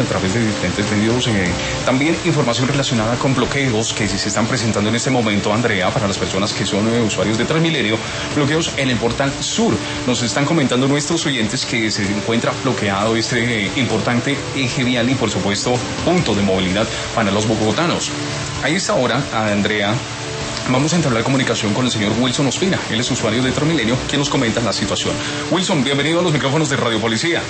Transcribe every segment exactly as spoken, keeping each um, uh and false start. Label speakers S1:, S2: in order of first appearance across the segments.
S1: través de diferentes medios. Eh, también información relacionada con bloqueos que se están presentando en este momento, Andrea, para las personas que son eh, usuarios de Transmilenio, bloqueos en el portal sur. Nos están comentando nuestros oyentes que se encuentra bloqueado este eh, importante eje vial y, por supuesto, punto de movilidad para los bogotanos. A esta hora, Andrea, vamos a entablar comunicación con el señor Wilson Ospina. Él es usuario de Transmilenio, quien nos comenta la situación. Wilson, bienvenido a los micrófonos de Radio Policía.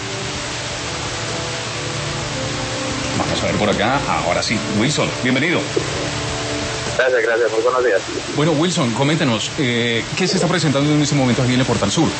S1: Vamos a ver por acá. Ahora sí, Wilson, bienvenido.
S2: Gracias, gracias. Muy buenos días.
S1: Bueno, Wilson, coméntenos, eh, ¿qué se está presentando en este momento aquí en el Portal Sur?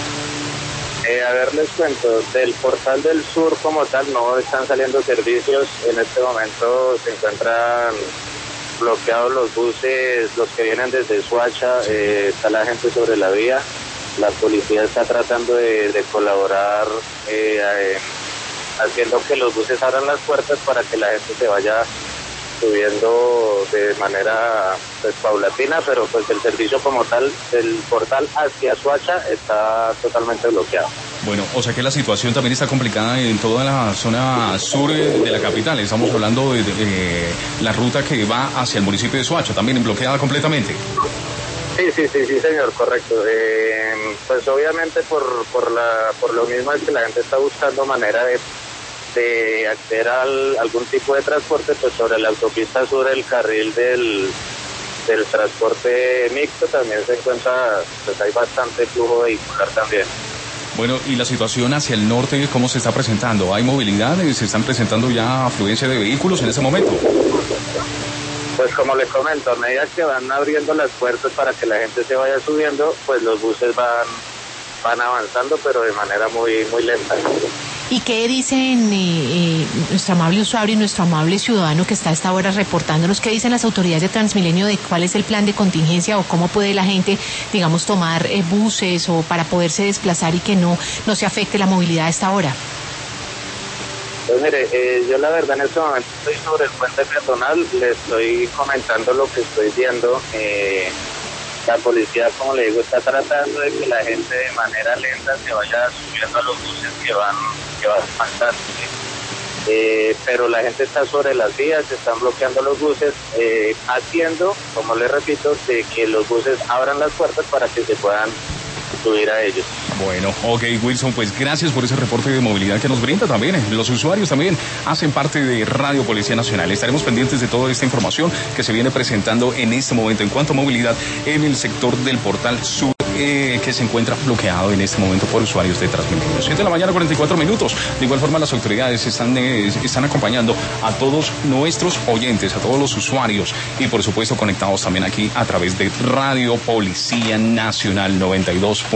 S2: Eh, a ver, les cuento, del Portal del Sur como tal no están saliendo servicios. En este momento se encuentran bloqueados los buses, los que vienen desde Soacha, eh, está la gente sobre la vía. La policía está tratando de, de colaborar eh, eh, haciendo que los buses abran las puertas para que la gente se vaya subiendo de manera pues, paulatina, pero pues el servicio como tal del portal hacia Soacha está totalmente bloqueado.
S1: Bueno, o sea que la situación también está complicada en toda la zona sur de la capital. Estamos hablando de, de, de la ruta que va hacia el municipio de Soacha, también bloqueada completamente.
S2: Sí, sí, sí, sí, señor, correcto. Eh, pues obviamente por por la por lo mismo es que la gente está buscando manera de de acceder a algún tipo de transporte, pues sobre la autopista sur, el carril del del transporte mixto también se encuentra, pues hay bastante flujo vehicular también.
S1: Bueno, y la situación hacia el norte, ¿cómo se está presentando? ¿Hay movilidad? ¿Se están presentando ya afluencia de vehículos en ese momento?
S2: Pues como les comento, a medida que van abriendo las puertas para que la gente se vaya subiendo, pues los buses van van avanzando, pero de manera muy muy lenta.
S3: ¿Y qué dicen eh, eh, nuestro amable usuario y nuestro amable ciudadano que está a esta hora reportándonos? ¿Qué dicen las autoridades de Transmilenio de cuál es el plan de contingencia o cómo puede la gente, digamos, tomar eh, buses o para poderse desplazar y que no, no se afecte la movilidad a esta hora?
S2: Pues mire, eh, yo la verdad en este momento estoy sobre el puente peatonal, le estoy comentando lo que estoy viendo. Eh, la policía, como le digo, está tratando de que la gente de manera lenta se vaya subiendo a los buses que van que van pasando. Eh, pero la gente está sobre las vías, se están bloqueando los buses, eh, haciendo, como les repito, de que los buses abran las puertas para que se puedan subir a ellos.
S1: Bueno, ok, Wilson, pues gracias por ese reporte de movilidad que nos brinda también. Los usuarios también hacen parte de Radio Policía Nacional. Estaremos pendientes de toda esta información que se viene presentando en este momento en cuanto a movilidad en el sector del Portal Sur, eh, que se encuentra bloqueado en este momento por usuarios de Transmilenio. siete de la mañana, cuarenta y cuatro minutos. De igual forma, las autoridades están, eh, están acompañando a todos nuestros oyentes, a todos los usuarios y, por supuesto, conectados también aquí a través de Radio Policía Nacional noventa y dos.